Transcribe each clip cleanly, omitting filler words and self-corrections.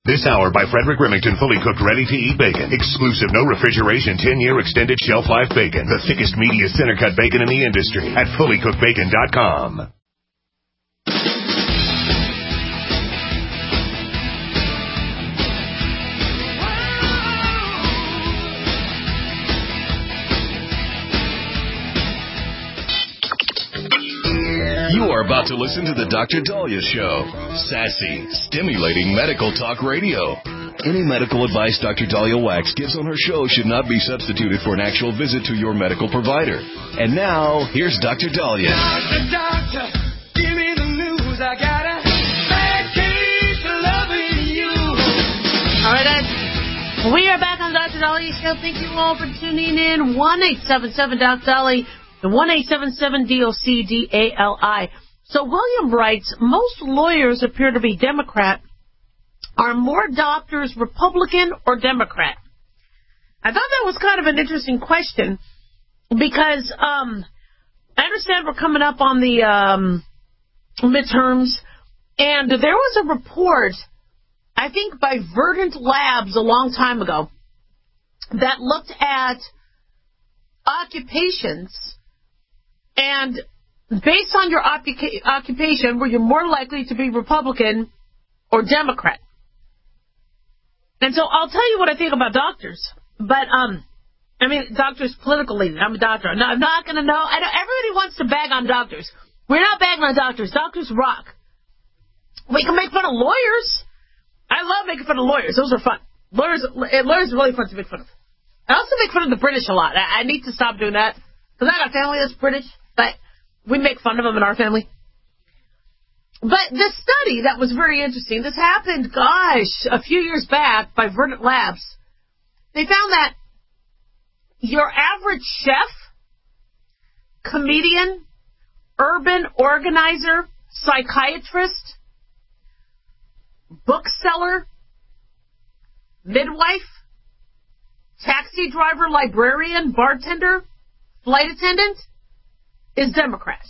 This hour by Frederick Remington, fully cooked, ready-to-eat bacon. Exclusive, no refrigeration, 10-year extended shelf life bacon. The thickest, meatiest, center-cut bacon in the industry at fullycookedbacon.com. You are about to listen to the Dr. Daliah Show. Sassy, stimulating medical talk radio. Any medical advice Dr. Daliah Wax gives on her show should not be substituted for an actual visit to your medical provider. And now, here's Dr. Daliah. Doctor, give me the news. I got a bad case of loving you. All right, guys. We are back on Dr. Daliah Show. Thank you all for tuning in. 1-877-Dr. The 1-877-DOC-DALI. So William writes, most lawyers appear to be Democrat. Are more doctors Republican or Democrat? I thought that was kind of an interesting question because I understand we're coming up on the midterms, and there was a report, I think by Verdant Labs a long time ago, that looked at occupations. And based on your occupation, were you more likely to be Republican or Democrat? And so I'll tell you what I think about doctors. But, doctors, political leaders. I'm a doctor. No, I'm not going to know. Everybody wants to bag on doctors. We're not bagging on doctors. Doctors rock. We can make fun of lawyers. I love making fun of lawyers. Those are fun. Lawyers are really fun to make fun of. I also make fun of the British a lot. I need to stop doing that. Because I got family that's British. But we make fun of them in our family. But this study that was very interesting, this happened, a few years back by Verdant Labs. They found that your average chef, comedian, urban organizer, psychiatrist, bookseller, midwife, taxi driver, librarian, bartender, flight attendant, is Democrat.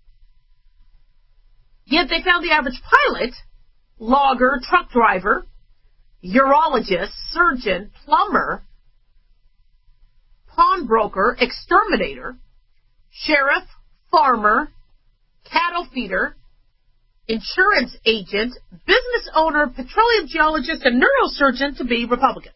Yet they found the average pilot, logger, truck driver, urologist, surgeon, plumber, pawnbroker, exterminator, sheriff, farmer, cattle feeder, insurance agent, business owner, petroleum geologist, and neurosurgeon to be Republican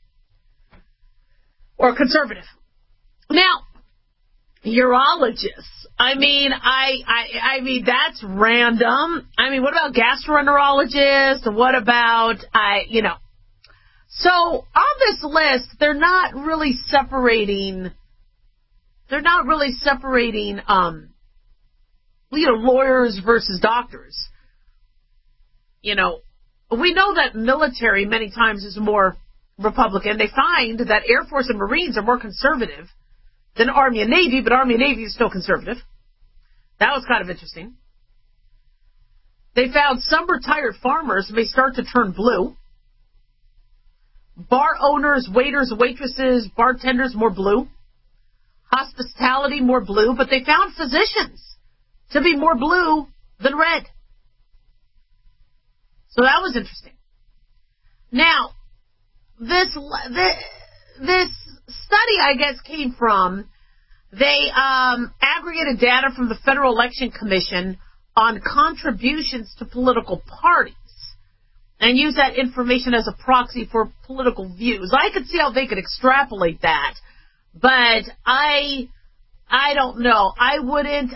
or conservative. Now, urologists. I mean, that's random. What about gastroenterologists? What about, So, on this list, they're not really separating, lawyers versus doctors. We know that military many times is more Republican. They find that Air Force and Marines are more conservative than Army and Navy, but Army and Navy is still conservative. That was kind of interesting. They found some retired farmers may start to turn blue. Bar owners, waiters, waitresses, bartenders, more blue. Hospitality, more blue. But they found physicians to be more blue than red. So that was interesting. Now, this study, I guess, came from, they aggregated data from the Federal Election Commission on contributions to political parties and used that information as a proxy for political views. I could see how they could extrapolate that, but I don't know. I wouldn't,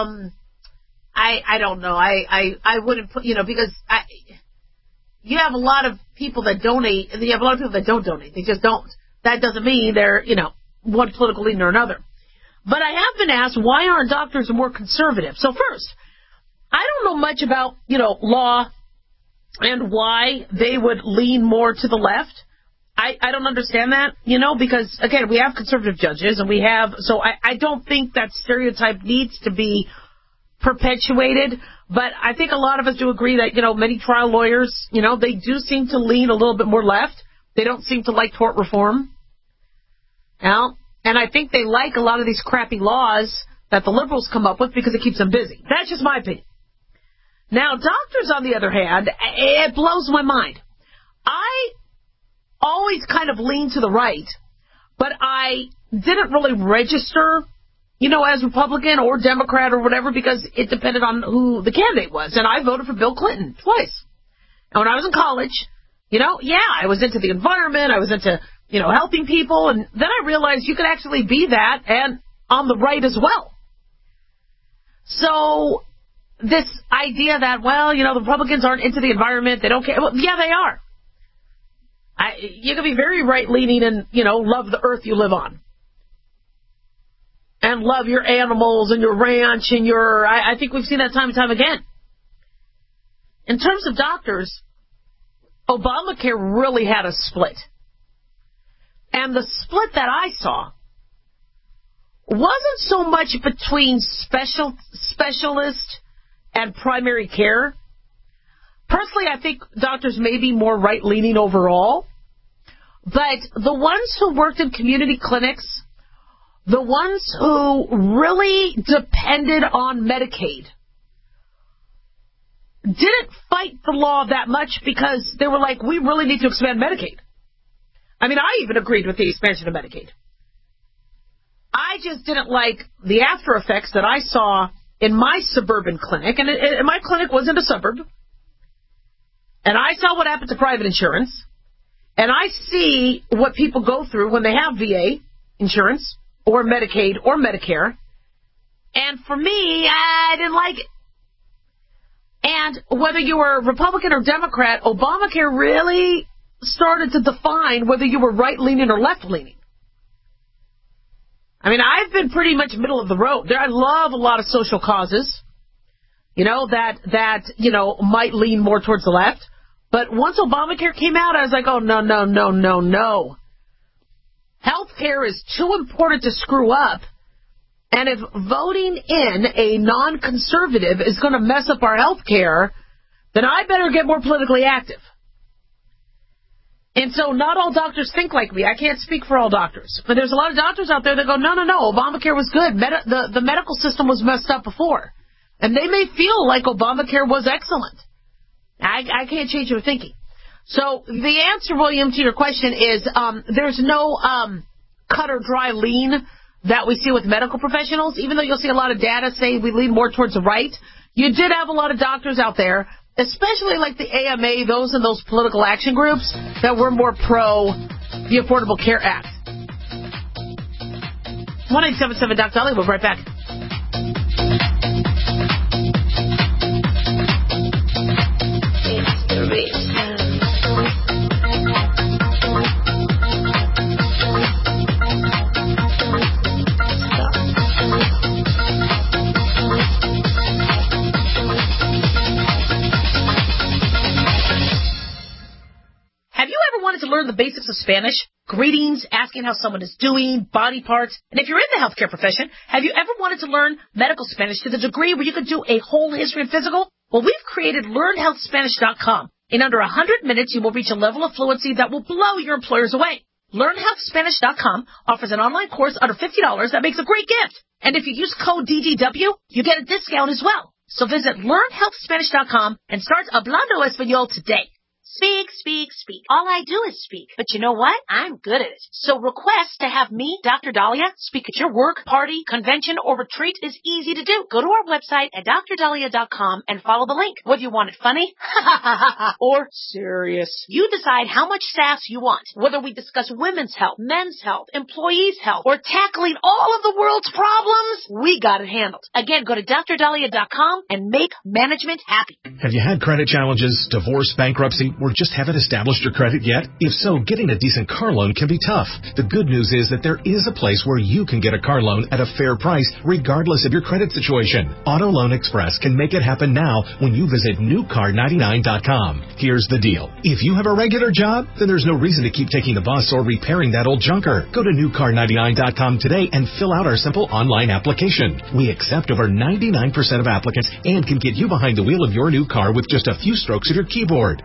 I don't know. I wouldn't put, because you have a lot of people that donate, and you have a lot of people that don't donate. They just don't. That doesn't mean they're, one political leader or another. But I have been asked, why aren't doctors more conservative? So first, I don't know much about, law and why they would lean more to the left. I don't understand that, because, again, we have conservative judges, and so I don't think that stereotype needs to be perpetuated. But I think a lot of us do agree that, many trial lawyers, they do seem to lean a little bit more left. They don't seem to like tort reform. And I think they like a lot of these crappy laws that the liberals come up with because it keeps them busy. That's just my opinion. Now, doctors, on the other hand, it blows my mind. I always kind of leaned to the right, but I didn't really register, as Republican or Democrat or whatever, because it depended on who the candidate was. And I voted for Bill Clinton twice. And when I was in college, I was into the environment, I was into, helping people, and then I realized you could actually be that and on the right as well. So this idea that, the Republicans aren't into the environment, they don't care. Well, yeah, they are. You can be very right-leaning and, love the earth you live on. And love your animals and your ranch and I think we've seen that time and time again. In terms of doctors, Obamacare really had a split. And the split that I saw wasn't so much between specialist and primary care. Personally, I think doctors may be more right-leaning overall. But the ones who worked in community clinics, the ones who really depended on Medicaid, didn't fight the law that much because they were like, we really need to expand Medicaid. I mean, I even agreed with the expansion of Medicaid. I just didn't like the after effects that I saw in my suburban clinic, and my clinic was in a suburb, and I saw what happened to private insurance, and I see what people go through when they have VA insurance or Medicaid or Medicare, and for me, I didn't like it. And whether you were Republican or Democrat, Obamacare really started to define whether you were right-leaning or left-leaning. I mean, I've been pretty much middle of the road. I love a lot of social causes, that might lean more towards the left. But once Obamacare came out, I was like, oh, no. Healthcare is too important to screw up. And if voting in a non-conservative is going to mess up our healthcare, then I better get more politically active. And so not all doctors think like me. I can't speak for all doctors. But there's a lot of doctors out there that go, no, Obamacare was good. The medical system was messed up before. And they may feel like Obamacare was excellent. I can't change your thinking. So the answer, William, to your question is there's no cut or dry lean that we see with medical professionals. Even though you'll see a lot of data say we lean more towards the right, you did have a lot of doctors out there, especially like the AMA, those in those political action groups, that were more pro the Affordable Care Act. 1-877 Dr. Dolly. We'll be right back. It's the reason. Wanted to learn the basics of Spanish, greetings, asking how someone is doing, body parts, and if you're in the healthcare profession, have you ever wanted to learn medical Spanish to the degree where you could do a whole history and physical? Well, we've created LearnHealthSpanish.com. In under 100 minutes, you will reach a level of fluency that will blow your employers away. LearnHealthSpanish.com offers an online course under $50 that makes a great gift. And if you use code DGW, you get a discount as well. So visit LearnHealthSpanish.com and start Hablando Español today. Speak. All I do is speak. But you know what? I'm good at it. So request to have me, Dr. Dahlia, speak at your work, party, convention, or retreat is easy to do. Go to our website at drdahlia.com and follow the link. Whether you want it funny or serious, you decide how much sass you want. Whether we discuss women's health, men's health, employees' health, or tackling all of the world's problems, we got it handled. Again, go to drdahlia.com and make management happy. Have you had credit challenges, divorce, bankruptcy, or just haven't established your credit yet? If so, getting a decent car loan can be tough. The good news is that there is a place where you can get a car loan at a fair price regardless of your credit situation. Auto Loan Express can make it happen now when you visit newcar99.com. Here's the deal. If you have a regular job, then there's no reason to keep taking the bus or repairing that old junker. Go to newcar99.com today and fill out our simple online application. We accept over 99% of applicants and can get you behind the wheel of your new car with just a few strokes of your keyboard. No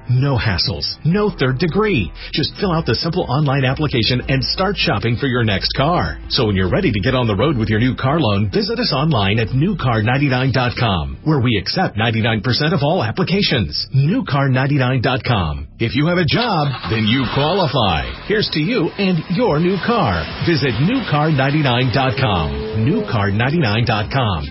hassles, no third degree. Just fill out the simple online application and start shopping for your next car. So when you're ready to get on the road with your new car loan, visit us online at newcar99.com, where we accept 99% of all applications. Newcar99.com. If you have a job, then you qualify. Here's to you and your new car. Visit newcar99.com. Newcar99.com.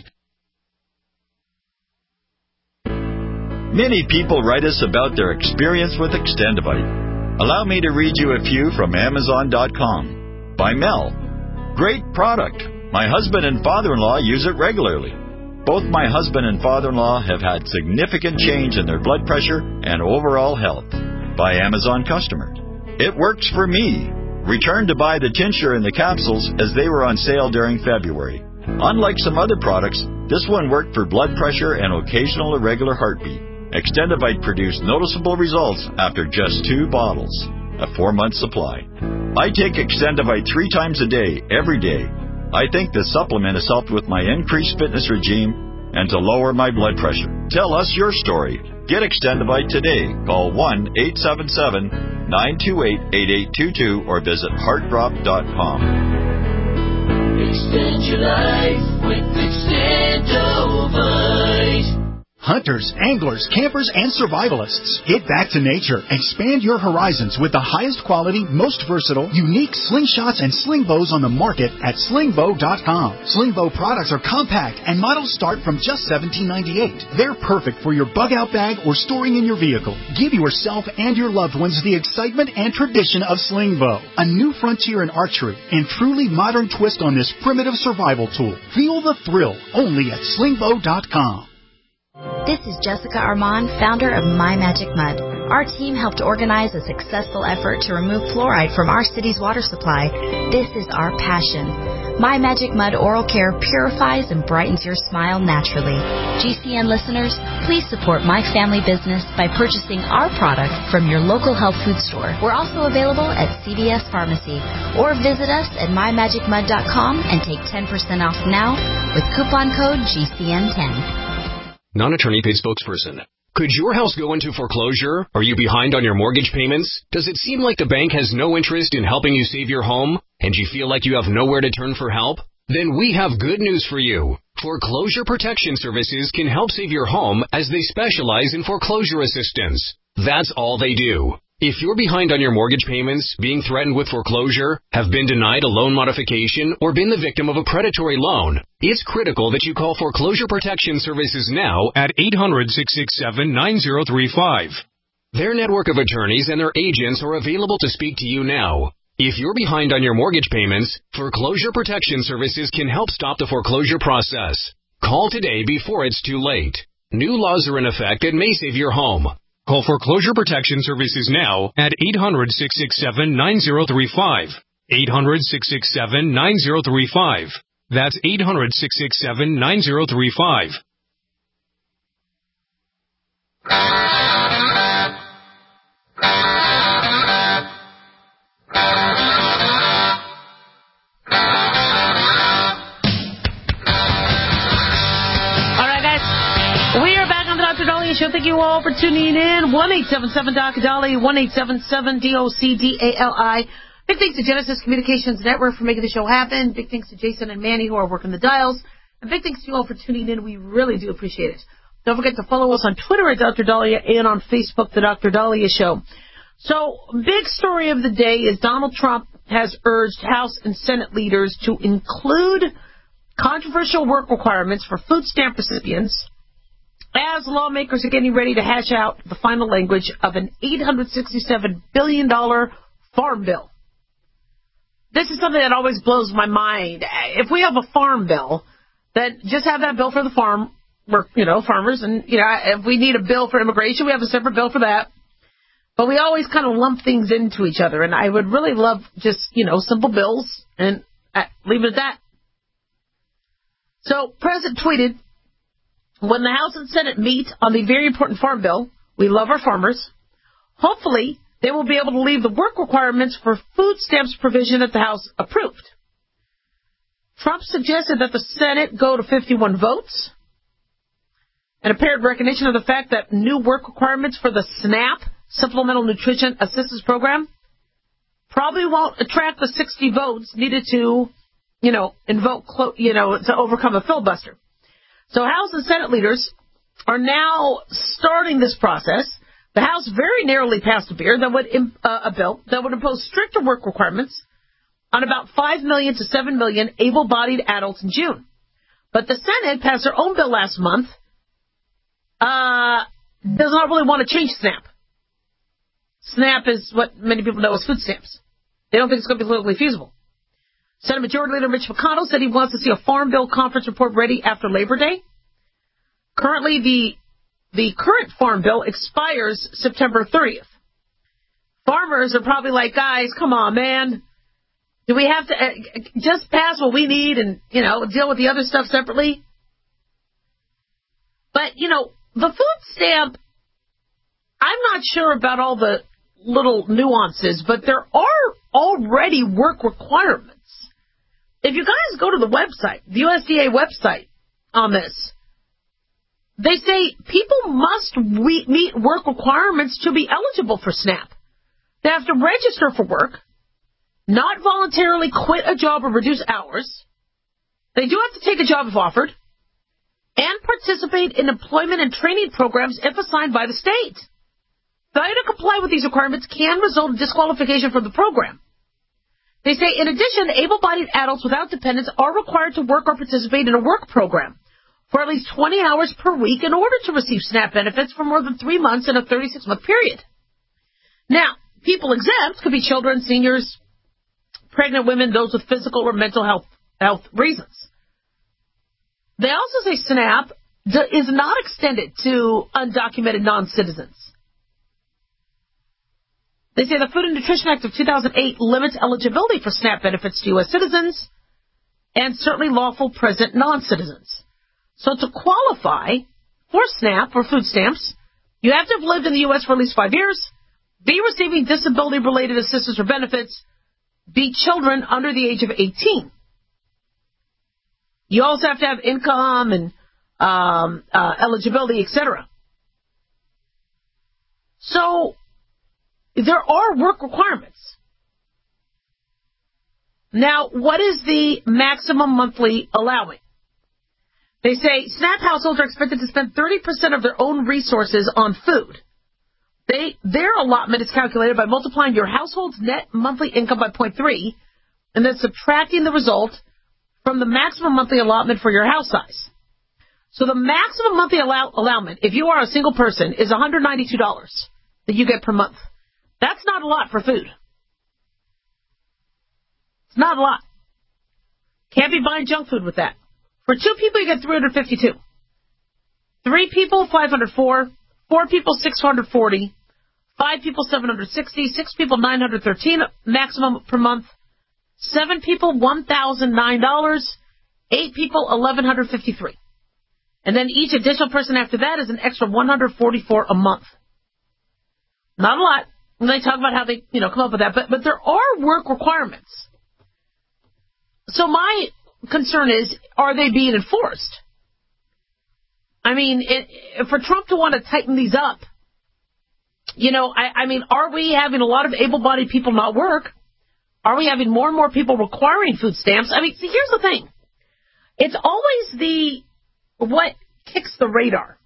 Many people write us about their experience with Extendivite. Allow me to read you a few from Amazon.com. By Mel. Great product. My husband and father-in-law use it regularly. Both my husband and father-in-law have had significant change in their blood pressure and overall health. By Amazon customer. It works for me. Returned to buy the tincture and the capsules as they were on sale during February. Unlike some other products, this one worked for blood pressure and occasional irregular heartbeat. Extendivite produced noticeable results after just 2 bottles, a 4-month supply. I take Extendivite 3 times a day, every day. I think the supplement has helped with my increased fitness regime and to lower my blood pressure. Tell us your story. Get Extendivite today. Call 1-877-928-8822 or visit heartdrop.com. Extend your life with Extendivite. Hunters, anglers, campers, and survivalists. Get back to nature. Expand your horizons with the highest quality, most versatile, unique slingshots and sling bows on the market at slingbow.com. Slingbow products are compact and models start from just $17.98. They're perfect for your bug-out bag or storing in your vehicle. Give yourself and your loved ones the excitement and tradition of Slingbow, a new frontier in archery and truly modern twist on this primitive survival tool. Feel the thrill only at slingbow.com. This is Jessica Armand, founder of My Magic Mud. Our team helped organize a successful effort to remove fluoride from our city's water supply. This is our passion. My Magic Mud Oral Care purifies and brightens your smile naturally. GCN listeners, please support my family business by purchasing our product from your local health food store. We're also available at CVS Pharmacy, or visit us at mymagicmud.com and take 10% off now with coupon code GCN10. Non-attorney paid spokesperson. Could your house go into foreclosure? Are you behind on your mortgage payments? Does it seem like the bank has no interest in helping you save your home? And you feel like you have nowhere to turn for help? Then we have good news for you. Foreclosure Protection Services can help save your home as they specialize in foreclosure assistance. That's all they do. If you're behind on your mortgage payments, being threatened with foreclosure, have been denied a loan modification, or been the victim of a predatory loan, it's critical that you call Foreclosure Protection Services now at 800-667-9035. Their network of attorneys and their agents are available to speak to you now. If you're behind on your mortgage payments, Foreclosure Protection Services can help stop the foreclosure process. Call today before it's too late. New laws are in effect that may save your home. Call Foreclosure Protection Services now at 800-667-9035. 800-667-9035. That's 800-667-9035. Show. Thank you all for tuning in. 1-877-DOC-DOLLY, 1-877-DOC-DALI. Big thanks to Genesis Communications Network for making the show happen. Big thanks to Jason and Manny who are working the dials. And big thanks to you all for tuning in. We really do appreciate it. Don't forget to follow us on Twitter at Dr. Dahlia and on Facebook, The Dr. Dahlia Show. So, big story of the day is Donald Trump has urged House and Senate leaders to include controversial work requirements for food stamp recipients as lawmakers are getting ready to hash out the final language of an $867 billion farm bill. This is something that always blows my mind. If we have a farm bill, then just have that bill for the farmers, and, if we need a bill for immigration, we have a separate bill for that. But we always kind of lump things into each other, and I would really love just, simple bills and leave it at that. So, President tweeted, when the House and Senate meet on the very important farm bill, we love our farmers. Hopefully, they will be able to leave the work requirements for food stamps provision at the House approved. Trump suggested that the Senate go to 51 votes and apparent recognition of the fact that new work requirements for the SNAP, Supplemental Nutrition Assistance Program probably won't attract the 60 votes needed to, to overcome a filibuster. So House and Senate leaders are now starting this process. The House very narrowly passed a bill that would impose stricter work requirements on about 5 million to 7 million able-bodied adults in June. But the Senate passed their own bill last month. Does not really want to change SNAP. SNAP is what many people know as food stamps. They don't think it's going to be politically feasible. Senate Majority Leader Mitch McConnell said he wants to see a Farm Bill conference report ready after Labor Day. Currently, the current Farm Bill expires September 30th. Farmers are probably like, guys, come on, man. Do we have to just pass what we need and, deal with the other stuff separately? But, the food stamp, I'm not sure about all the little nuances, but there are already work requirements. If you guys go to the website, the USDA website on this, they say people must meet work requirements to be eligible for SNAP. They have to register for work, not voluntarily quit a job or reduce hours. They do have to take a job if offered, and participate in employment and training programs if assigned by the state. Failure to comply with these requirements can result in disqualification from the program. They say, in addition, able-bodied adults without dependents are required to work or participate in a work program for at least 20 hours per week in order to receive SNAP benefits for more than 3 months in a 36-month period. Now, people exempt could be children, seniors, pregnant women, those with physical or mental health reasons. They also say SNAP is not extended to undocumented non-citizens. They say the Food and Nutrition Act of 2008 limits eligibility for SNAP benefits to U.S. citizens and certainly lawful present non-citizens. So to qualify for SNAP or food stamps, you have to have lived in the U.S. for at least 5 years, be receiving disability-related assistance or benefits, be children under the age of 18. You also have to have income and eligibility, etc. So there are work requirements. Now, what is the maximum monthly allowing? They say SNAP households are expected to spend 30% of their own resources on food. Their allotment is calculated by multiplying your household's net monthly income by 0.3 and then subtracting the result from the maximum monthly allotment for your house size. So the maximum monthly allowance, if you are a single person, is $192 that you get per month. That's not a lot for food. It's not a lot. Can't be buying junk food with that. For 2 people, you get $352. 3 people, $504. 4 people, $640. 5 people, $760. 6 people, $913 maximum per month. 7 people, $1,009. 8 people, $1,153. And then each additional person after that is an extra $144 a month. Not a lot. And they talk about how they, come up with that. But there are work requirements. So my concern is, are they being enforced? I mean, for Trump to want to tighten these up, are we having a lot of able-bodied people not work? Are we having more and more people requiring food stamps? I mean, see, here's the thing. It's always what kicks the radar.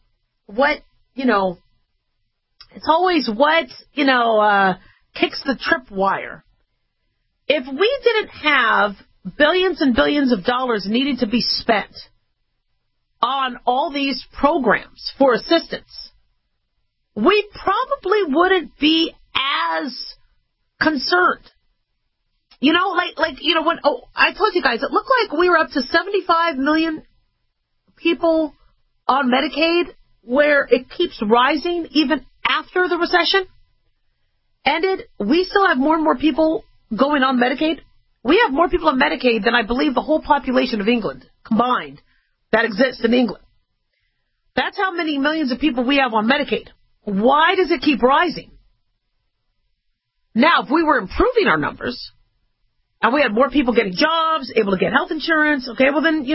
It's always what, kicks the tripwire. If we didn't have billions and billions of dollars needing to be spent on all these programs for assistance, we probably wouldn't be as concerned. When I told you guys, it looked like we were up to 75 million people on Medicaid, where it keeps rising even after the recession ended. We still have more and more people going on Medicaid. We have more people on Medicaid than I believe the whole population of England combined that exists in England. That's how many millions of people we have on Medicaid. Why does it keep rising? Now, if we were improving our numbers and we had more people getting jobs, able to get health insurance, okay, well then,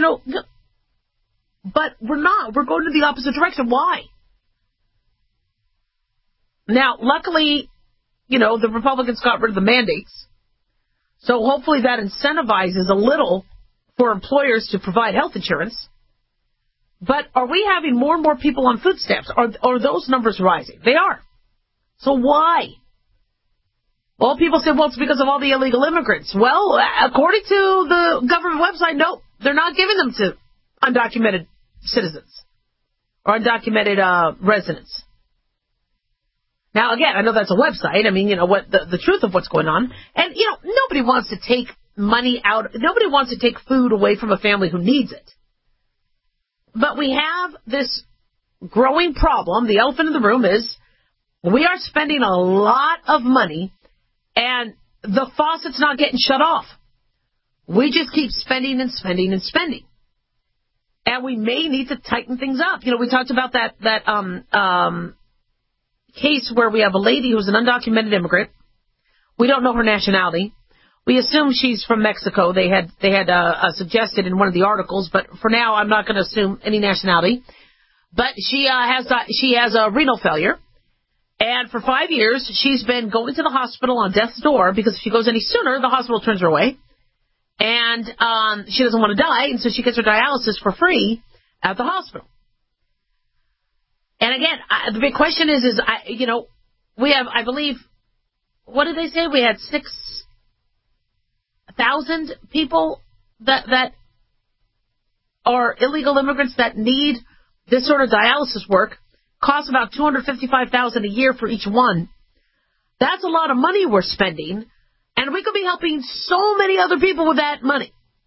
but we're not. We're going in the opposite direction. Why? Now, luckily, the Republicans got rid of the mandates. So hopefully that incentivizes a little for employers to provide health insurance. But are we having more and more people on food stamps? Are those numbers rising? They are. So why? Well, people say, well, it's because of all the illegal immigrants. Well, according to the government website, no, they're not giving them to undocumented citizens or undocumented residents. Now, again, I know that's a website. I mean, what the truth of what's going on. And, nobody wants to take money out. Nobody wants to take food away from a family who needs it. But we have this growing problem. The elephant in the room is we are spending a lot of money and the faucet's not getting shut off. We just keep spending and spending and spending. And we may need to tighten things up. We talked about that case where we have a lady who's an undocumented immigrant. We don't know her nationality. We assume she's from Mexico. They had suggested in one of the articles, but for now I'm not going to assume any nationality. But she has a renal failure, and for 5 years she's been going to the hospital on death's door because if she goes any sooner, the hospital turns her away, and she doesn't want to die, and so she gets her dialysis for free at the hospital. And again, the big question is we have, I believe, what did they say? We had 6,000 people that are illegal immigrants that need this sort of dialysis work. Costs about $255,000 a year for each one. That's a lot of money we're spending, and we could be helping so many other people with that money.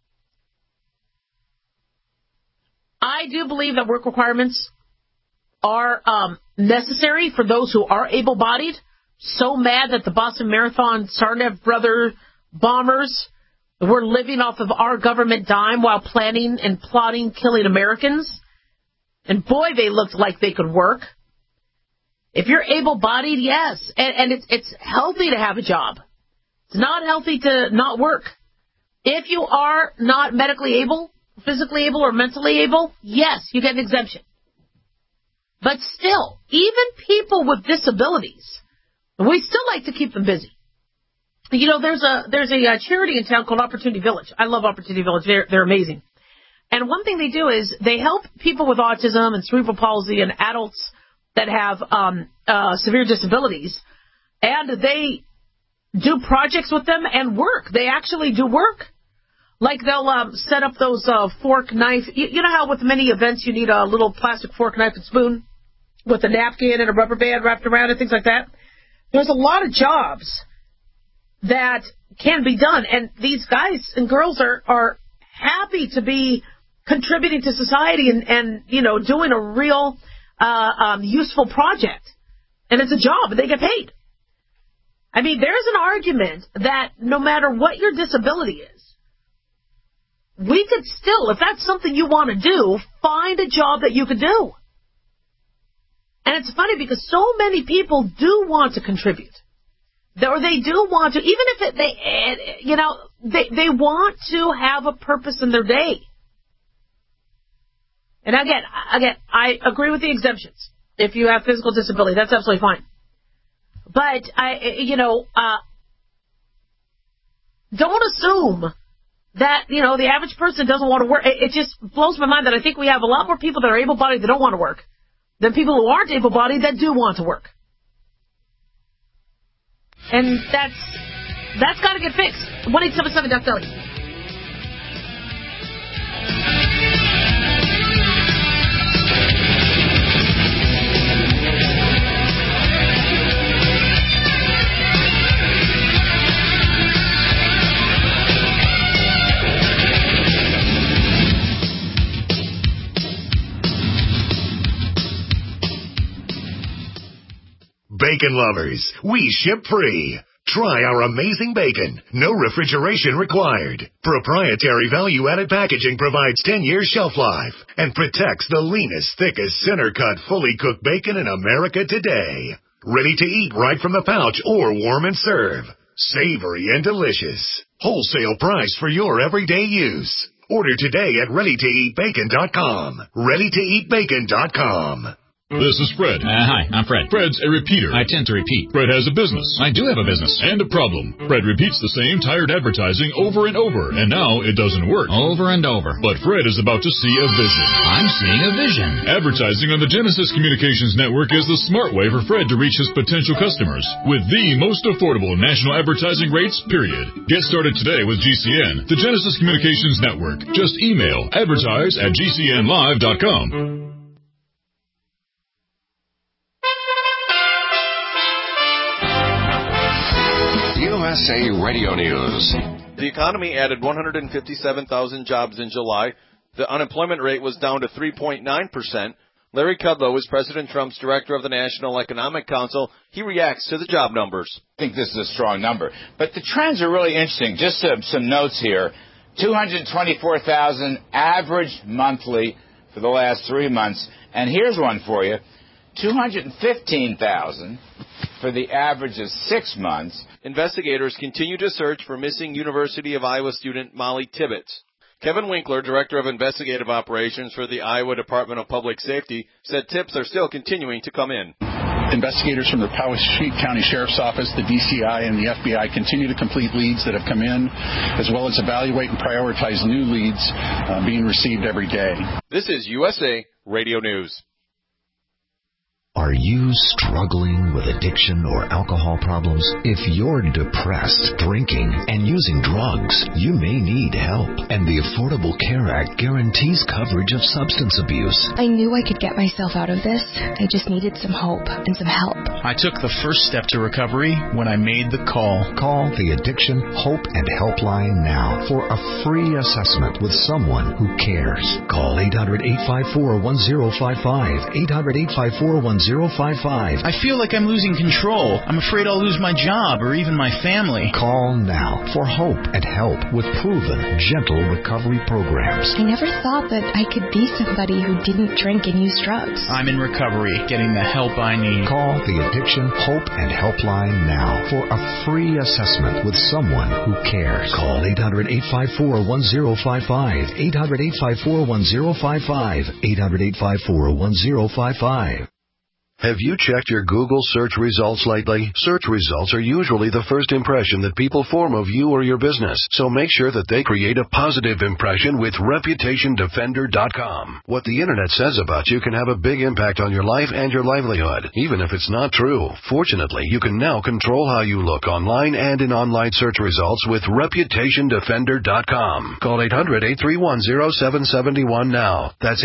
I do believe that work requirements are necessary for those who are able-bodied. So mad that the Boston Marathon Tsarnaev brother bombers were living off of our government dime while planning and plotting killing Americans. And boy, they looked like they could work. If you're able-bodied, yes. And it's healthy to have a job. It's not healthy to not work. If you are not medically able, physically able, or mentally able, yes, you get an exemption. But still, even people with disabilities, we still like to keep them busy. There's a charity in town called Opportunity Village. I love Opportunity Village. They're amazing. And one thing they do is they help people with autism and cerebral palsy and adults that have severe disabilities, and they do projects with them and work. They actually do work. Like they'll set up those fork, knife. You know how with many events you need a little plastic fork, knife, and spoon with a napkin and a rubber band wrapped around it, things like that? There's a lot of jobs that can be done, and these guys and girls are happy to be contributing to society and doing a real useful project. And it's a job, and they get paid. I mean, there's an argument that no matter what your disability is, we could still, if that's something you want to do, find a job that you could do. And it's funny because so many people do want to contribute. Or they do want to, even if they want to have a purpose in their day. And again, I agree with the exemptions. If you have physical disability, that's absolutely fine. But don't assume that, the average person doesn't want to work. It just blows my mind that I think we have a lot more people that are able-bodied that don't want to work than people who aren't able-bodied that do want to work. And that's got to get fixed. 1-877-DUCK-BELLY. Bacon lovers, we ship free. Try our amazing bacon. No refrigeration required. Proprietary value-added packaging provides 10 years shelf life and protects the leanest, thickest, center-cut, fully cooked bacon in America today. Ready to eat right from the pouch or warm and serve. Savory and delicious. Wholesale price for your everyday use. Order today at ReadyToEatBacon.com. ReadyToEatBacon.com. This is Fred. Hi, I'm Fred. Fred's a repeater. I tend to repeat. Fred has a business. I do have a business. And a problem. Fred repeats the same tired advertising over and over, and now it doesn't work. Over and over. But Fred is about to see a vision. I'm seeing a vision. Advertising on the Genesis Communications Network is the smart way for Fred to reach his potential customers with the most affordable national advertising rates, period. Get started today with GCN, the Genesis Communications Network. Just email advertise@gcnlive.com. USA Radio News. The economy added 157,000 jobs in July. The unemployment rate was down to 3.9%. Larry Kudlow is President Trump's director of the National Economic Council. He reacts to the job numbers. I think this is a strong number. But the trends are really interesting. Just some notes here. 224,000 average monthly for the last 3 months. And here's one for you. 215,000 for the average of 6 months. Investigators continue to search for missing University of Iowa student Molly Tibbetts. Kevin Winkler, Director of Investigative Operations for the Iowa Department of Public Safety, said tips are still continuing to come in. Investigators from the Poweshiek County Sheriff's Office, the DCI, and the FBI continue to complete leads that have come in, as well as evaluate and prioritize new leads being received every day. This is USA Radio News. Are you struggling with addiction or alcohol problems? If you're depressed, drinking, and using drugs, you may need help. And the Affordable Care Act guarantees coverage of substance abuse. I knew I could get myself out of this. I just needed some hope and some help. I took the first step to recovery when I made the call. Call the Addiction, Hope, and Helpline now for a free assessment with someone who cares. Call 800-854-1055. 800-854-1055. I feel like I'm losing control. I'm afraid I'll lose my job or even my family. Call now for hope and help with proven, gentle recovery programs. I never thought that I could be somebody who didn't drink and use drugs. I'm in recovery, getting the help I need. Call the Addiction, Hope, and Helpline now for a free assessment with someone who cares. Call 800-854-1055. 800-854-1055. 800-854-1055. Have you checked your Google search results lately? Search results are usually the first impression that people form of you or your business, so make sure that they create a positive impression with ReputationDefender.com. What the Internet says about you can have a big impact on your life and your livelihood, even if it's not true. Fortunately, you can now control how you look online and in online search results with ReputationDefender.com. Call 800-831-0771 now. That's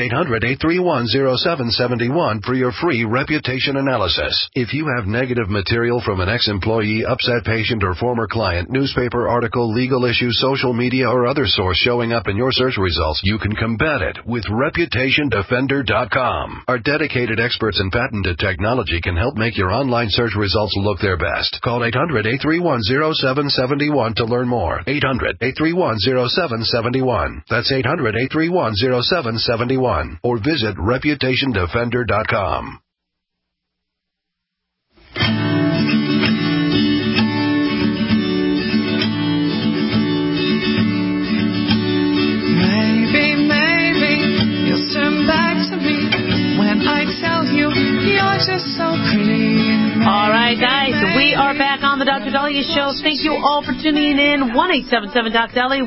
800-831-0771 for your free reputation analysis. If you have negative material from an ex-employee, upset patient, or former client, newspaper article, legal issue, social media, or other source showing up in your search results, you can combat it with ReputationDefender.com. Our dedicated experts in patented technology can help make your online search results look their best. Call 800-831-0771 to learn more. 800-831-0771. That's 800-831-0771. Or visit ReputationDefender.com. Maybe you'll turn back to me when I tell you you're just so pretty. All right, guys, we are back on the Dr. Dahlia Show. Thank you all for tuning in. 1-877-DOC-DALI,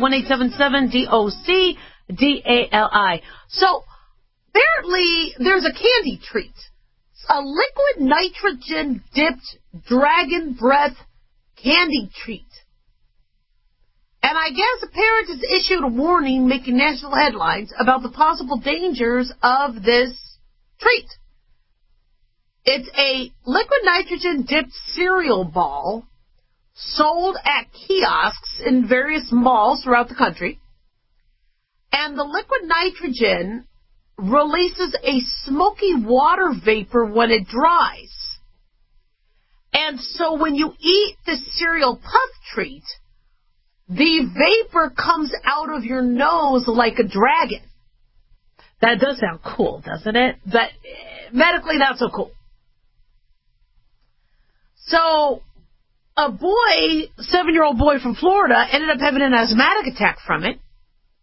1-877-DOC-DALI. So, apparently, there's a candy treat. A liquid nitrogen-dipped dragon breath candy treat. And I guess a parent has issued a warning making national headlines about the possible dangers of this treat. It's a liquid nitrogen-dipped cereal ball sold at kiosks in various malls throughout the country. And the liquid nitrogen releases a smoky water vapor when it dries. And so when you eat the cereal puff treat, the vapor comes out of your nose like a dragon. That does sound cool, doesn't it? But medically, not so cool. So a boy, 7-year-old boy from Florida, ended up having an asthmatic attack from it.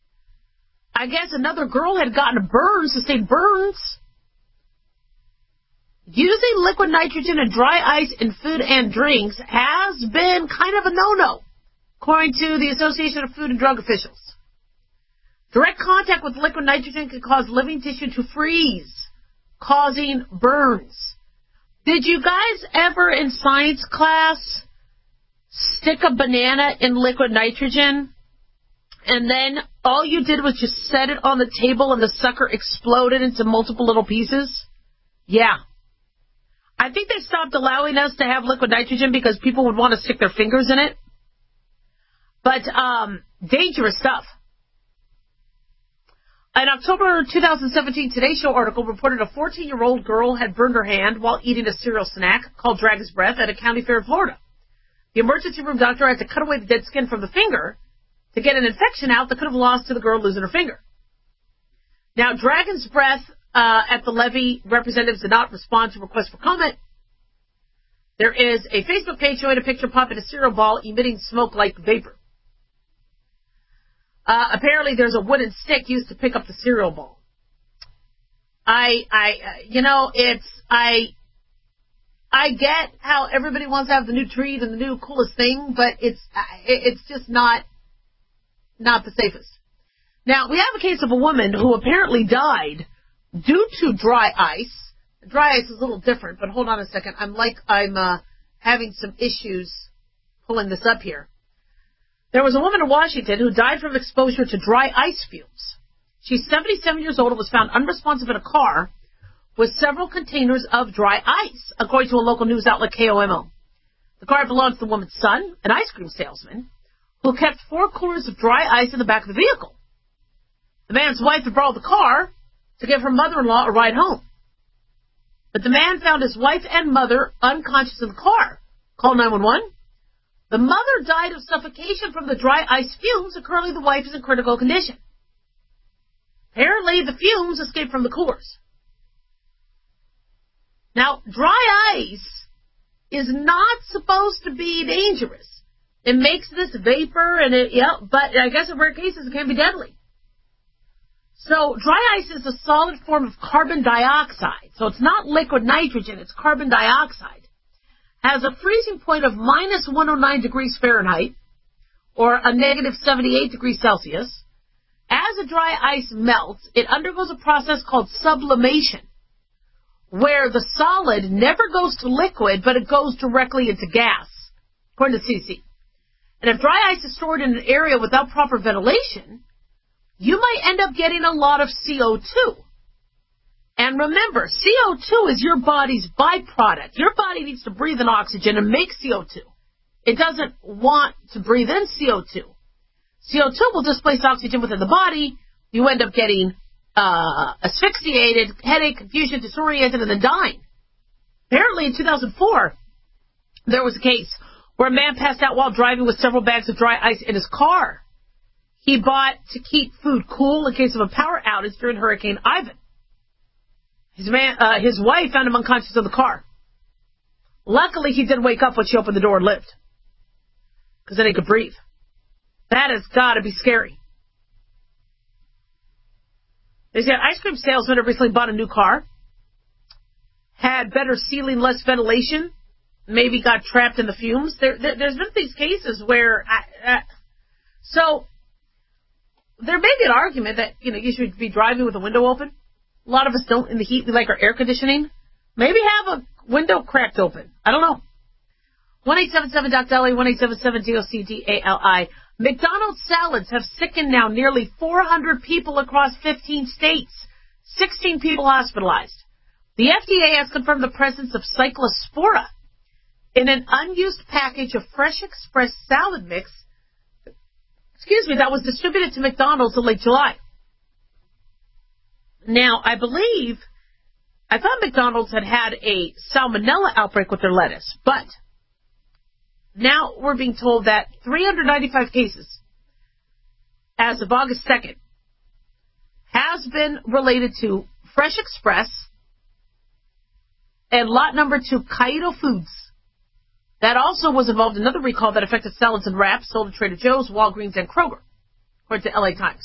I guess another girl had gotten a burn, sustained burns. using liquid nitrogen and dry ice in food and drinks has been kind of a no-no, according to the Association of Food and Drug Officials. Direct contact with liquid nitrogen can cause living tissue to freeze, causing burns. Did you guys ever in science class stick a banana in liquid nitrogen and then all you did was just set it on the table and the sucker exploded into multiple little pieces? Yeah. I think they stopped allowing us to have liquid nitrogen because people would want to stick their fingers in it. But dangerous stuff. An October 2017 Today Show article reported a 14-year-old girl had burned her hand while eating a cereal snack called Dragon's Breath at a county fair in Florida. The emergency room doctor had to cut away the dead skin from the finger to get an infection out that could have lost to the girl losing her finger. Now, Dragon's Breath at the levee, representatives did not respond to requests for comment. There is a Facebook page showing a picture popping a cereal ball emitting smoke like vapor. Apparently there's a wooden stick used to pick up the cereal ball. I get how everybody wants to have the new treat and the new coolest thing, but it's just not the safest. Now, we have a case of a woman who apparently died due to dry ice. Dry ice is a little different, but hold on a second. I'm having some issues pulling this up here. There was a woman in Washington who died from exposure to dry ice fumes. She's 77 years old and was found unresponsive in a car with several containers of dry ice, according to a local news outlet, KOMO. The car belonged to the woman's son, an ice cream salesman, who kept 4 coolers of dry ice in the back of the vehicle. The man's wife had borrowed the car to give her mother-in-law a ride home. But the man found his wife and mother unconscious in the car. Called 911. The mother died of suffocation from the dry ice fumes, and currently the wife is in critical condition. Apparently, the fumes escaped from the coolers. Now, dry ice is not supposed to be dangerous. It makes this vapor, but I guess in rare cases it can be deadly. So, dry ice is a solid form of carbon dioxide. So it's not liquid nitrogen, it's carbon dioxide. Has a freezing point of minus 109 degrees Fahrenheit, or a negative 78 degrees Celsius. As the dry ice melts, it undergoes a process called sublimation, where the solid never goes to liquid, but it goes directly into gas, according to CDC. And if dry ice is stored in an area without proper ventilation, you might end up getting a lot of CO2. And remember, CO2 is your body's byproduct. Your body needs to breathe in oxygen and make CO2. It doesn't want to breathe in CO2. CO2 will displace oxygen within the body. You end up getting asphyxiated, headache, confusion, disoriented, and then dying. Apparently in 2004, there was a case where a man passed out while driving with several bags of dry ice in his car. He bought to keep food cool in case of a power outage during Hurricane Ivan. His wife found him unconscious in the car. Luckily, he did wake up when she opened the door and lived, because then he could breathe. That has got to be scary. They said ice cream salesman had recently bought a new car, had better sealing, less ventilation, maybe got trapped in the fumes. There's been these cases where, so there may be an argument that you should be driving with the window open. A lot of us don't in the heat. We like our air conditioning. Maybe have a window cracked open. I don't know. 1-877-DOC-DALI, 1-877-DOC-DALI. McDonald's salads have sickened now nearly 400 people across 15 states. 16 people hospitalized. The FDA has confirmed the presence of Cyclospora in an unused package of Fresh Express salad mix, that was distributed to McDonald's in late July. Now, I thought McDonald's had a salmonella outbreak with their lettuce, but now we're being told that 395 cases as of August 2nd has been related to Fresh Express and lot number 2, Kaido Foods. That also was involved in another recall that affected salads and wraps sold at Trader Joe's, Walgreens, and Kroger, according to LA Times.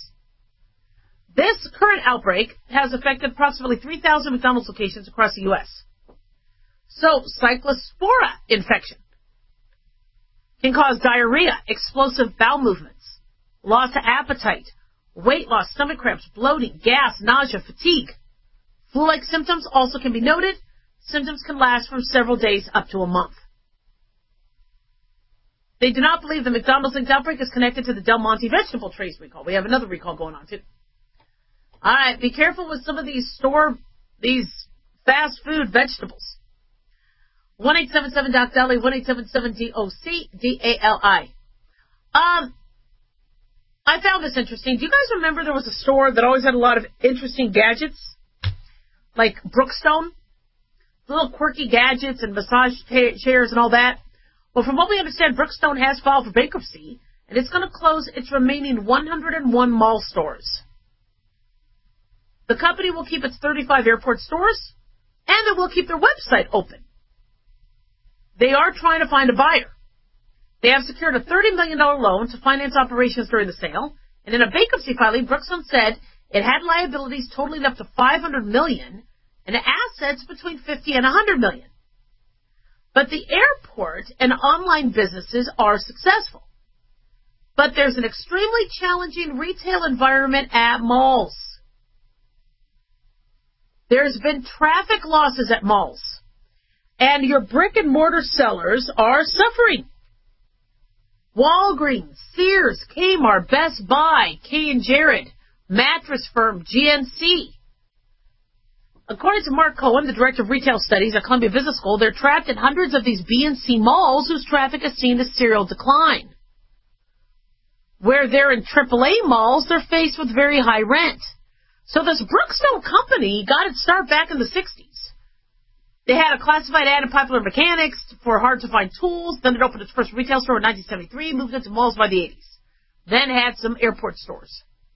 This current outbreak has affected approximately 3,000 McDonald's locations across the U.S. So, cyclospora infection can cause diarrhea, explosive bowel movements, loss of appetite, weight loss, stomach cramps, bloating, gas, nausea, fatigue. Flu-like symptoms also can be noted. Symptoms can last from several days up to a month. They do not believe the McDonald's linked outbreak is connected to the Del Monte vegetable trace recall. We have another recall going on, too. All right, be careful with some of these fast food vegetables. 1-877-DOC-DALI, 1-877-DOC-DALI. I found this interesting. Do you guys remember there was a store that always had a lot of interesting gadgets? Like Brookstone? Little quirky gadgets and massage chairs and all that. Well, from what we understand, Brookstone has filed for bankruptcy, and it's going to close its remaining 101 mall stores. The company will keep its 35 airport stores, and it will keep their website open. They are trying to find a buyer. They have secured a $30 million loan to finance operations during the sale, and in a bankruptcy filing, Brookstone said it had liabilities totaling up to $500 million and assets between $50 and $100 million. But the airport and online businesses are successful. But there's an extremely challenging retail environment at malls. There's been traffic losses at malls, and your brick-and-mortar sellers are suffering. Walgreens, Sears, Kmart, Best Buy, K & Jared, Mattress Firm, GNC. According to Mark Cohen, the director of retail studies at Columbia Business School, they're trapped in hundreds of these B and C malls whose traffic has seen a serial decline. Where they're in AAA malls, they're faced with very high rent. So this Brookstone company got its start back in the 60s. They had a classified ad in Popular Mechanics for hard-to-find tools. Then it opened its first retail store in 1973, moved into malls by the 80s. Then had some airport stores.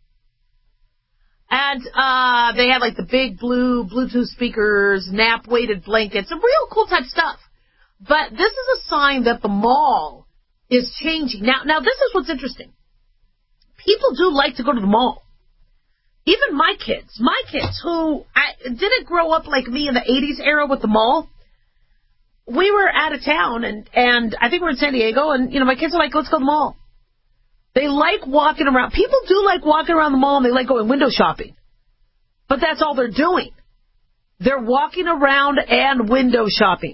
And they had like the big blue Bluetooth speakers, nap-weighted blankets, some real cool type stuff. But this is a sign that the mall is changing. Now this is what's interesting. People do like to go to the mall. Even my kids who didn't grow up like me in the 80s era with the mall. We were out of town, and I think we're in San Diego, and, my kids are like, let's go to the mall. They like walking around. People do like walking around the mall, and they like going window shopping. But that's all they're doing. They're walking around and window shopping.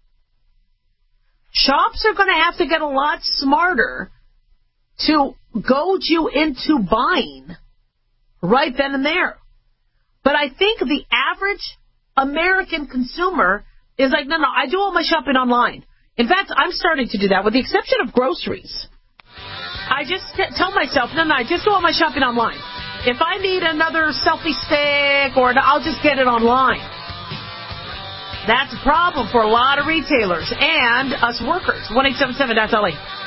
Shops are going to have to get a lot smarter to goad you into buying right then and there. But I think the average American consumer is like, no, I do all my shopping online. In fact, I'm starting to do that, with the exception of groceries. I just tell myself, no, I just do all my shopping online. If I need another selfie stick, I'll just get it online. That's a problem for a lot of retailers and us workers. 1-877-LA.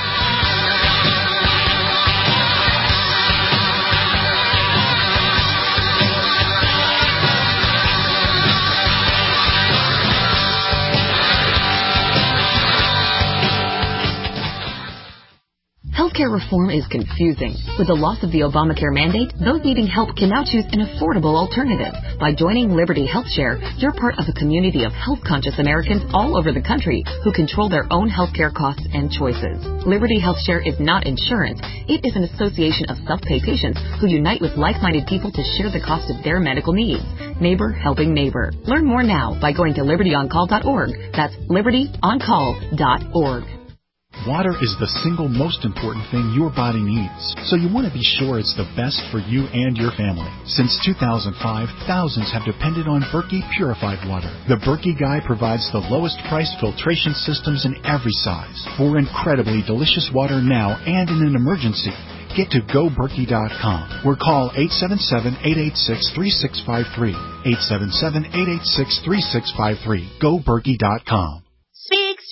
Healthcare reform is confusing. With the loss of the Obamacare mandate, those needing help can now choose an affordable alternative. By joining Liberty HealthShare, you're part of a community of health-conscious Americans all over the country who control their own healthcare costs and choices. Liberty HealthShare is not insurance. It is an association of self-pay patients who unite with like-minded people to share the cost of their medical needs. Neighbor helping neighbor. Learn more now by going to libertyoncall.org. That's libertyoncall.org. Water is the single most important thing your body needs, so you want to be sure it's the best for you and your family. Since 2005, thousands have depended on Berkey purified water. The Berkey Guy provides the lowest price filtration systems in every size for incredibly delicious water now and in an emergency. Get to GoBerkey.com or call 877-886-3653. 877-886-3653. GoBerkey.com. Speak.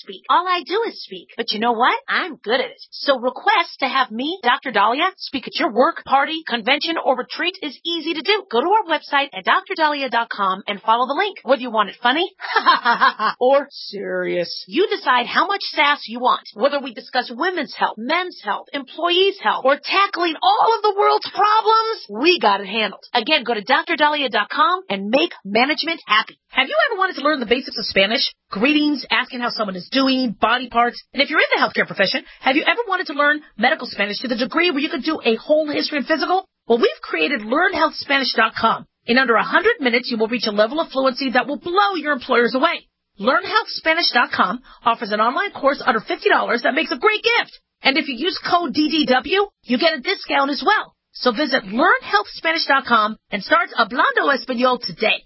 speak. All I do is speak. But you know what? I'm good at it. So request to have me, Dr. Dahlia, speak at your work, party, convention, or retreat is easy to do. Go to our website at drdahlia.com and follow the link. Whether you want it funny or serious, you decide how much sass you want. Whether we discuss women's health, men's health, employees' health, or tackling all of the world's problems, we got it handled. Again, go to drdahlia.com and make management happy. Have you ever wanted to learn the basics of Spanish? Greetings, asking how someone is doing, body parts. And if you're in the healthcare profession, have you ever wanted to learn medical Spanish to the degree where you could do a whole history and physical? Well, we've created LearnHealthSpanish.com. In under 100 minutes, you will reach a level of fluency that will blow your employers away. LearnHealthSpanish.com offers an online course under $50 that makes a great gift. And if you use code DDW, you get a discount as well. So visit LearnHealthSpanish.com and start Hablando Español today.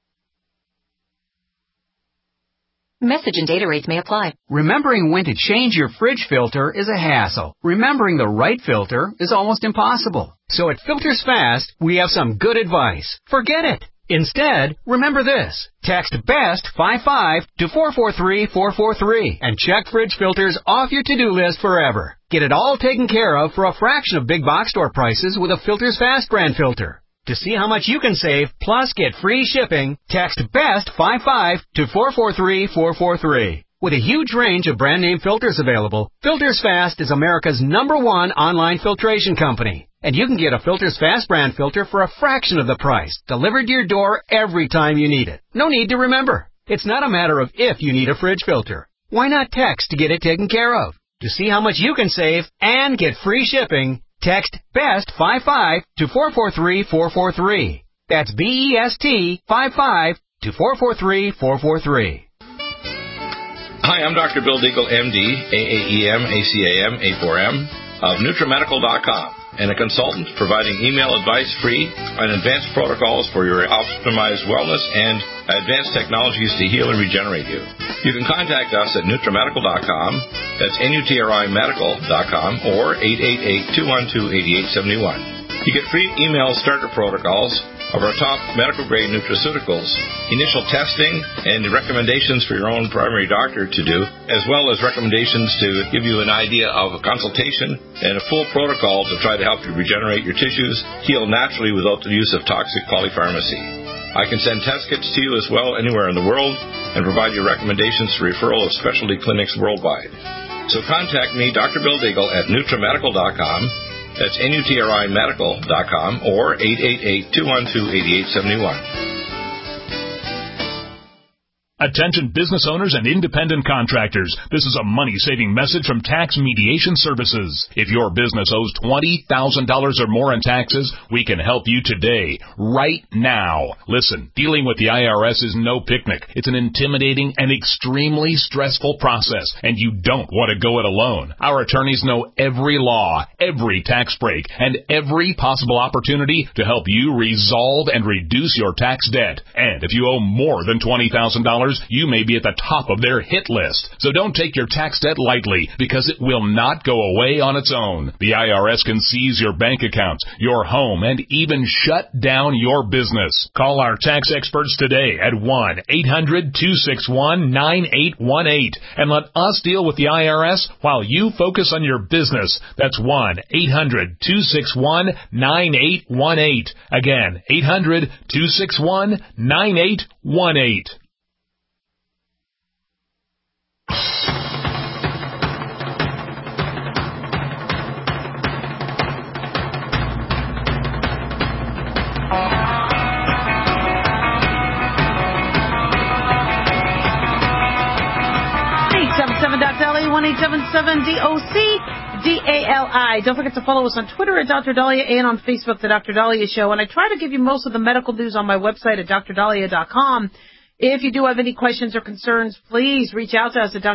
Message and data rates may apply. Remembering when to change your fridge filter is a hassle. Remembering the right filter is almost impossible. So at Filters Fast, we have some good advice. Forget it. Instead, remember this. Text BEST55 to 443-443 and check fridge filters off your to-do list forever. Get it all taken care of for a fraction of big box store prices with a Filters Fast brand filter. To see how much you can save, plus get free shipping, text BEST55 to 443-443. With a huge range of brand name filters available, Filters Fast is America's #1 online filtration company. And you can get a Filters Fast brand filter for a fraction of the price, delivered to your door every time you need it. No need to remember. It's not a matter of if you need a fridge filter. Why not text to get it taken care of? To see how much you can save and get free shipping, text BEST55 to 443-443. That's BEST55 to 443-443. Hi, I'm Dr. Bill Deagle, MD, AAEM, ACAM, A4M of NutriMedical.com and a consultant providing email advice free on advanced protocols for your optimized wellness and advanced technologies to heal and regenerate you. You can contact us at NutriMedical.com, that's NutriMedical.com, or 888-212-8871. You get free email starter protocols of our top medical-grade nutraceuticals, initial testing, and recommendations for your own primary doctor to do, as well as recommendations to give you an idea of a consultation and a full protocol to try to help you regenerate your tissues, heal naturally without the use of toxic polypharmacy. I can send test kits to you as well anywhere in the world and provide you recommendations for referral of specialty clinics worldwide. So contact me, Dr. Bill Deagle, at NutriMedical.com. That's NutriMedical.com or 888-212-8871. Attention business owners and independent contractors. This is a money-saving message from Tax Mediation Services. If your business owes $20,000 or more in taxes, we can help you today, right now. Listen, dealing with the IRS is no picnic. It's an intimidating and extremely stressful process, and you don't want to go it alone. Our attorneys know every law, every tax break, and every possible opportunity to help you resolve and reduce your tax debt. And if you owe more than $20,000, you may be at the top of their hit list. So don't take your tax debt lightly, because it will not go away on its own. The IRS can seize your bank accounts, your home, and even shut down your business. Call our tax experts today at 1-800-261-9818 and let us deal with the IRS while you focus on your business. That's 1-800-261-9818. Again, 800-261-9818. DALI, 1-877-DOC-DALI. Don't forget to follow us on Twitter at Dr. Dahlia and on Facebook, The Dr. Dahlia Show. And I try to give you most of the medical news on my website at drdahlia.com. If you do have any questions or concerns, please reach out to us at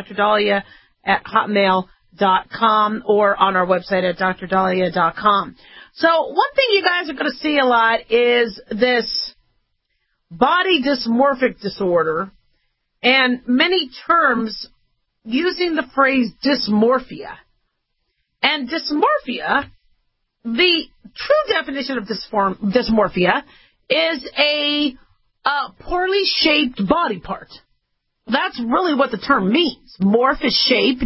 drdahlia@hotmail.com or on our website at drdahlia.com. So one thing you guys are going to see a lot is this body dysmorphic disorder, and many terms using the phrase dysmorphia. And dysmorphia, the true definition of dysmorphia is a poorly shaped body part. That's really what the term means. Morph is shape,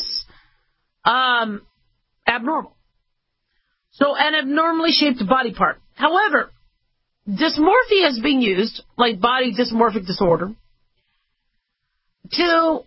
abnormal. So an abnormally shaped body part. However, dysmorphia is being used, like body dysmorphic disorder, to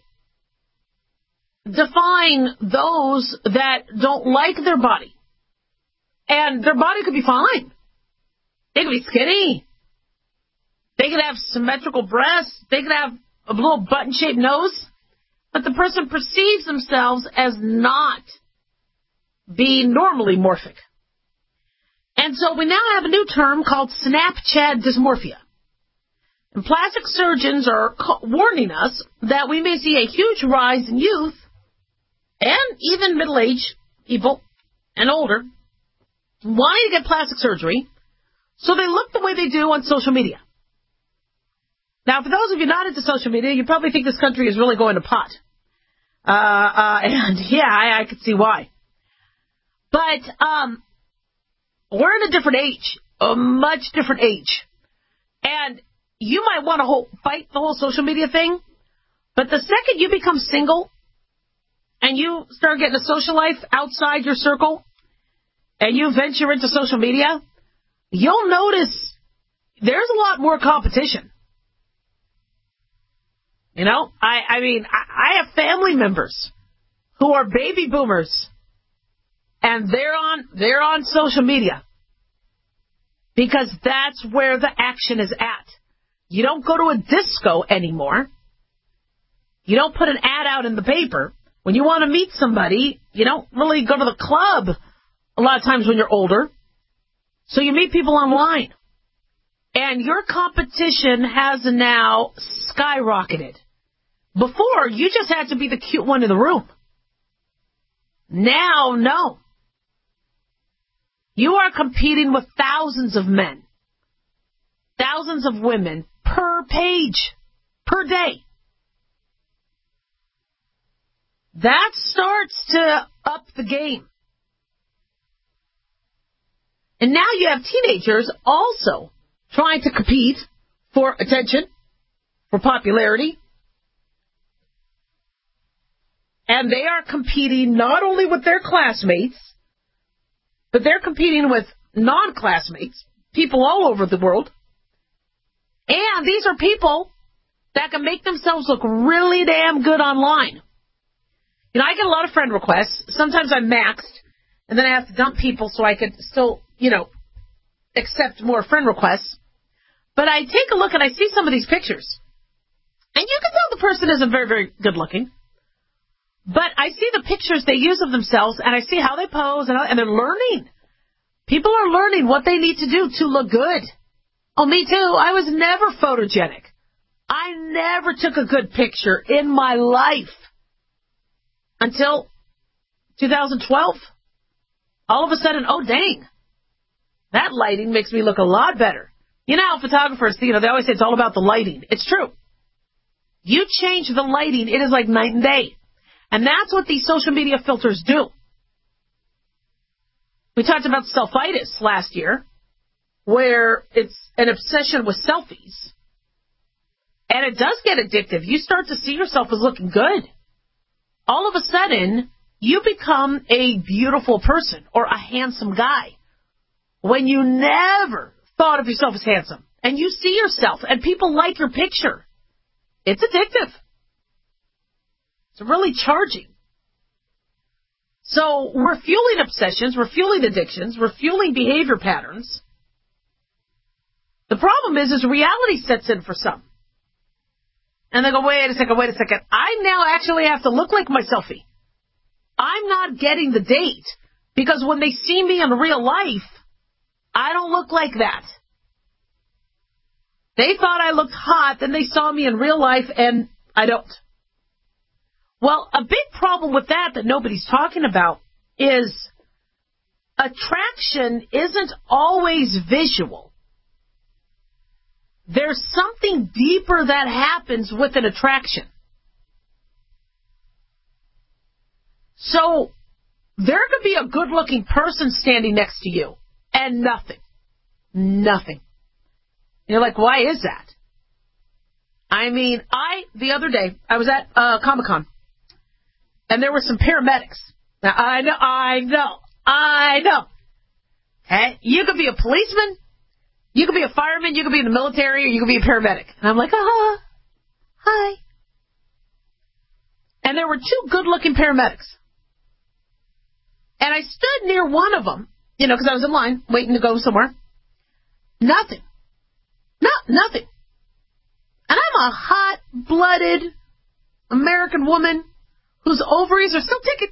define those that don't like their body. And their body could be fine. They could be skinny. They could have symmetrical breasts. They could have a little button-shaped nose. But the person perceives themselves as not being normally morphic. And so we now have a new term called Snapchat dysmorphia. And plastic surgeons are warning us that we may see a huge rise in youth and even middle-aged people and older wanting to get plastic surgery so they look the way they do on social media. Now, for those of you not into social media, you probably think this country is really going to pot. And yeah, I could see why. But we're in a different age, a much different age. And you might want to fight the whole social media thing, but the second you become single and you start getting a social life outside your circle and you venture into social media, you'll notice there's a lot more competition. You know, I mean, I have family members who are baby boomers, and they're on social media because that's where the action is at. You don't go to a disco anymore. You don't put an ad out in the paper. When you want to meet somebody, you don't really go to the club a lot of times when you're older. So you meet people online. And your competition has now skyrocketed. Before, you just had to be the cute one in the room. Now, no. You are competing with thousands of men, thousands of women per page, per day. That starts to up the game. And now you have teenagers also trying to compete for attention, for popularity. And they are competing not only with their classmates, but they're competing with non-classmates, people all over the world. And these are people that can make themselves look really damn good online. You know, I get a lot of friend requests. Sometimes I'm maxed, and then I have to dump people so I could still, accept more friend requests. But I take a look and I see some of these pictures. And you can tell the person isn't very, very good looking. But I see the pictures they use of themselves, and I see how they pose, and they're learning. People are learning what they need to do to look good. Oh, me too. I was never photogenic. I never took a good picture in my life until 2012. All of a sudden, oh, dang, that lighting makes me look a lot better. You know how photographers, they always say it's all about the lighting. It's true. You change the lighting, it is like night and day. And that's what these social media filters do. We talked about selfitis last year, where it's an obsession with selfies. And it does get addictive. You start to see yourself as looking good. All of a sudden, you become a beautiful person or a handsome guy when you never thought of yourself as handsome. And you see yourself, and people like your picture. It's addictive. It's really charging. So we're fueling obsessions, we're fueling addictions, we're fueling behavior patterns. The problem is reality sets in for some. And they go, wait a second. I now actually have to look like my selfie. I'm not getting the date because when they see me in real life, I don't look like that. They thought I looked hot, then they saw me in real life, and I don't. Well, a big problem with that nobody's talking about is attraction isn't always visual. There's something deeper that happens with an attraction. So there could be a good-looking person standing next to you and nothing. Nothing. You're like, why is that? I mean, the other day, I was at Comic-Con, and there were some paramedics. Now, I know. Hey, you could be a policeman, you could be a fireman, you could be in the military, or you could be a paramedic. And I'm like, hi. And there were two good-looking paramedics. And I stood near one of them, because I was in line, waiting to go somewhere. Nothing. Nothing. And I'm a hot-blooded American woman whose ovaries are still ticking.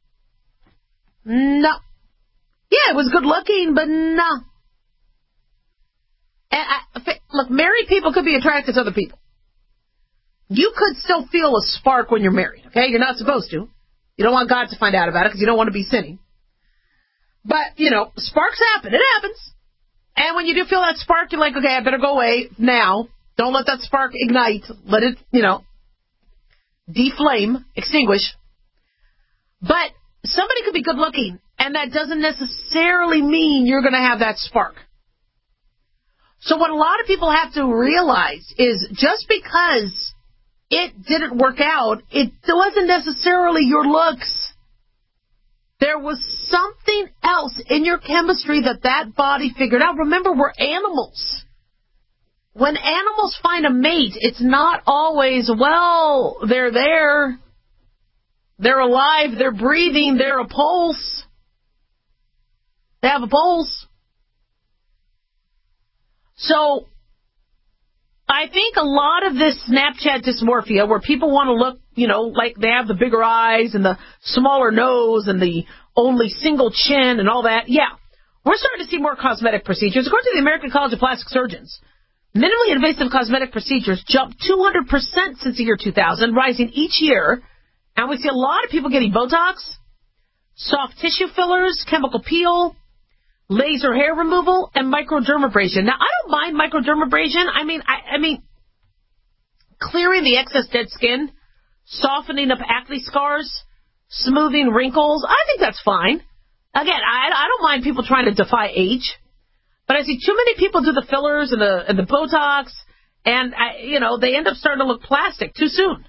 No. Yeah, it was good-looking, but no. And look, married people could be attracted to other people. You could still feel a spark when you're married, okay? You're not supposed to. You don't want God to find out about it because you don't want to be sinning. But, sparks happen. It happens. And when you do feel that spark, you're like, okay, I better go away now. Don't let that spark ignite. Let it, deflame, extinguish. But somebody could be good looking, and that doesn't necessarily mean you're going to have that spark. So what a lot of people have to realize is just because it didn't work out, it wasn't necessarily your looks. There was something else in your chemistry that body figured out. Remember, we're animals. When animals find a mate, it's not always, they're there. They're alive. They're breathing. They're a pulse. They have a pulse. So I think a lot of this Snapchat dysmorphia, where people want to look, like they have the bigger eyes and the smaller nose and the only single chin and all that, we're starting to see more cosmetic procedures. According to the American College of Plastic Surgeons, minimally invasive cosmetic procedures jumped 200% since the year 2000, rising each year. And we see a lot of people getting Botox, soft tissue fillers, chemical peel, laser hair removal, and microdermabrasion. Now, I don't mind microdermabrasion. I mean, clearing the excess dead skin, softening up acne scars, smoothing wrinkles. I think that's fine. Again, I don't mind people trying to defy age. But I see too many people do the fillers and the Botox, and, they end up starting to look plastic too soon.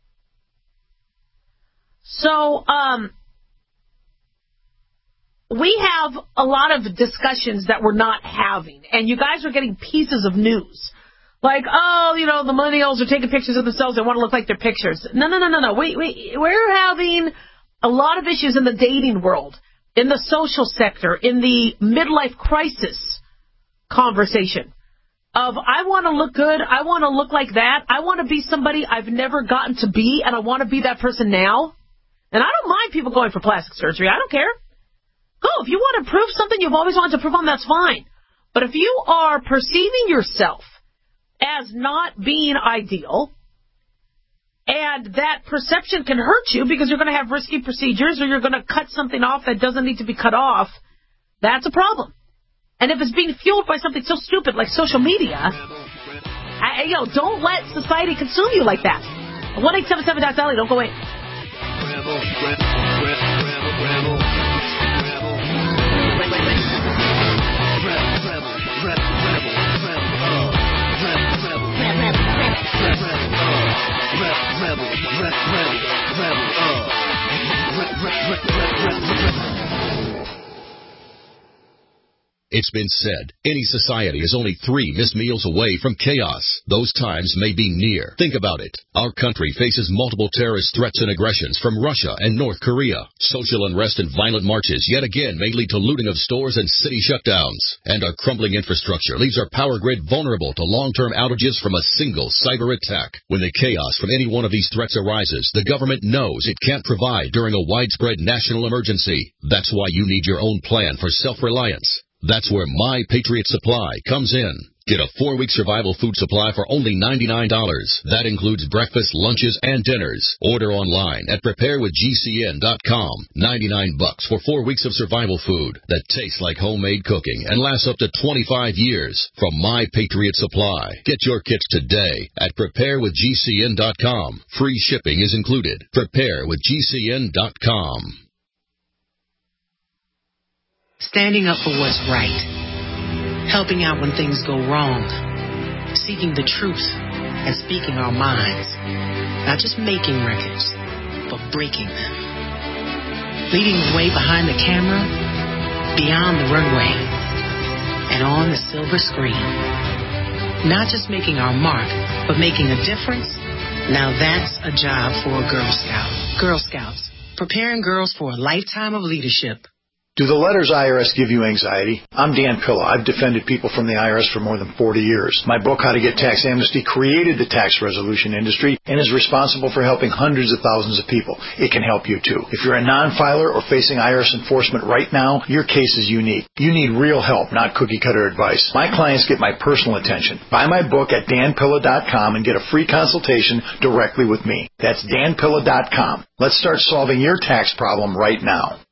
So, we have a lot of discussions that we're not having, and you guys are getting pieces of news. Like, the millennials are taking pictures of themselves, they want to look like their pictures. No. We're having a lot of issues in the dating world, in the social sector, in the midlife crisis conversation of, I want to look good, I want to look like that, I want to be somebody I've never gotten to be, and I want to be that person now. And I don't mind people going for plastic surgery. I don't care. Go. If you want to prove something you've always wanted to prove on, that's fine. But if you are perceiving yourself as not being ideal, and that perception can hurt you because you're going to have risky procedures or you're going to cut something off that doesn't need to be cut off, that's a problem. And if it's being fueled by something so stupid like social media, don't let society consume you like that. 1-877-DOT-DOLLY, don't go away. It's been said, any society is only 3 missed meals away from chaos. Those times may be near. Think about it. Our country faces multiple terrorist threats and aggressions from Russia and North Korea. Social unrest and violent marches yet again may lead to looting of stores and city shutdowns. And our crumbling infrastructure leaves our power grid vulnerable to long-term outages from a single cyber attack. When the chaos from any one of these threats arises, the government knows it can't provide during a widespread national emergency. That's why you need your own plan for self-reliance. That's where My Patriot Supply comes in. Get a 4-week survival food supply for only $99. That includes breakfast, lunches, and dinners. Order online at preparewithgcn.com. $99 for 4 weeks of survival food that tastes like homemade cooking and lasts up to 25 years from My Patriot Supply. Get your kits today at preparewithgcn.com. Free shipping is included. Preparewithgcn.com. Standing up for what's right, helping out when things go wrong, seeking the truth, and speaking our minds. Not just making records, but breaking them. Leading the way behind the camera, beyond the runway, and on the silver screen. Not just making our mark, but making a difference. Now that's a job for a Girl Scout. Girl Scouts, preparing girls for a lifetime of leadership. Do the letters IRS give you anxiety? I'm Dan Pilla. I've defended people from the IRS for more than 40 years. My book, How to Get Tax Amnesty, created the tax resolution industry and is responsible for helping hundreds of thousands of people. It can help you too. If you're a non-filer or facing IRS enforcement right now, your case is unique. You need real help, not cookie-cutter advice. My clients get my personal attention. Buy my book at danpilla.com and get a free consultation directly with me. That's danpilla.com. Let's start solving your tax problem right now.